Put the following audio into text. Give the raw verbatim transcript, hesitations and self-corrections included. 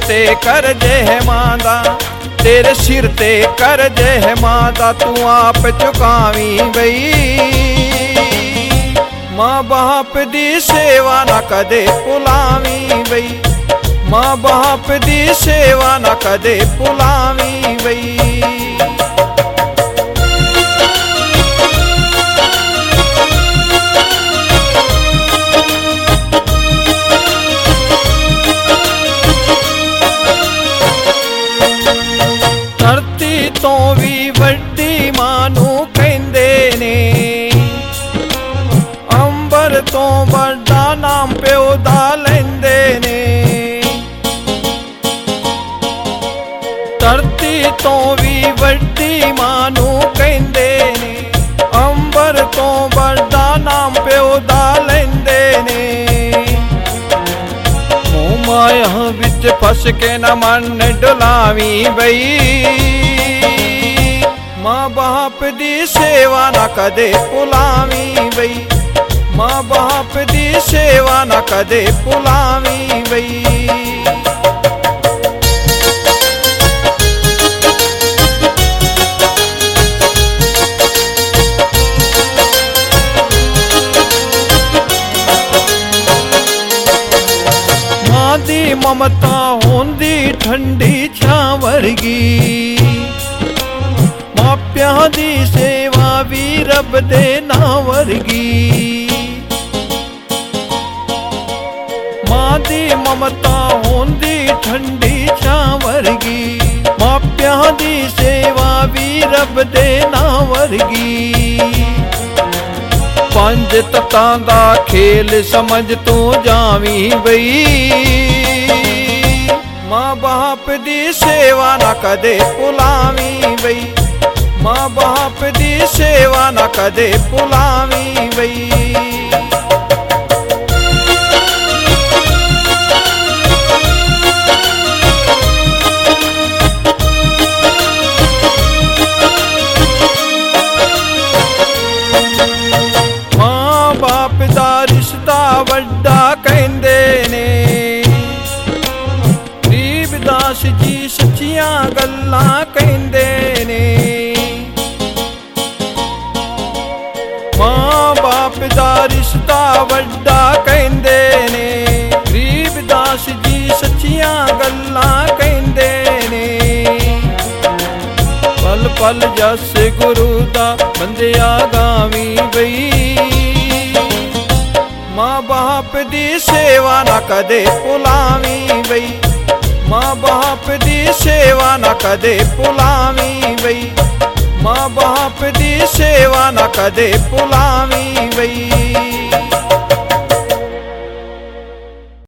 ते कर जे मांदा, तेरे सिर ते कर जे मांदा, तू आप चुकावी बई। मां बाप दी सेवा ना कदे भुलावी बई, मां बाप दी सेवा ना कदे भुलावी बई। धरती तो भी वड्डी मानू कहंदे ने, अंबर तो बड़ा नाम प्यो दा लैंदे ने। धरती तो भी वड्डी मानू कहंदे ने, अंबर तो बड़ा नाम प्यो दा लैंदे ने। मोह माया विच फस के न मन डुलावी बई, मां बाप दी सेवा ना कदे भुलावी बई, मां बाप दी सेवा ना कदे भुलावी बई। मां दी ममता होंदी ठंडी छां वर्गी, मापियां दी सेवा भी रब दे नां वर्गी। मां दी ममता होंदी ठंडी छां वर्गी, मापियां दी सेवा भी रब दे नां वर्गी। पंज तत्तां दा खेल समझ तू जावी बई, मां बाप दी सेवा ना कदे भुलावी बई, मां बाप दी सेवा ना कदे भुलावी बई। मां बाप दा रिश्ता वड्डा कहंदे ने, गरीबदास जी सच्चियां गल्लां कहंदे ने। मां बाप दा रिश्ता वड्डा कहंदे ने, गरीबदास जी सच्चियां गल्लां कहंदे ने। पल पल जस गुरु दा बंदिया गावी बई, मां बाप दी सेवा ना कदे भुलावी बई, मां बाप दी सेवा ना कदे भुलावी बई, मां बाप दी सेवा ना कदे भुलावी बई।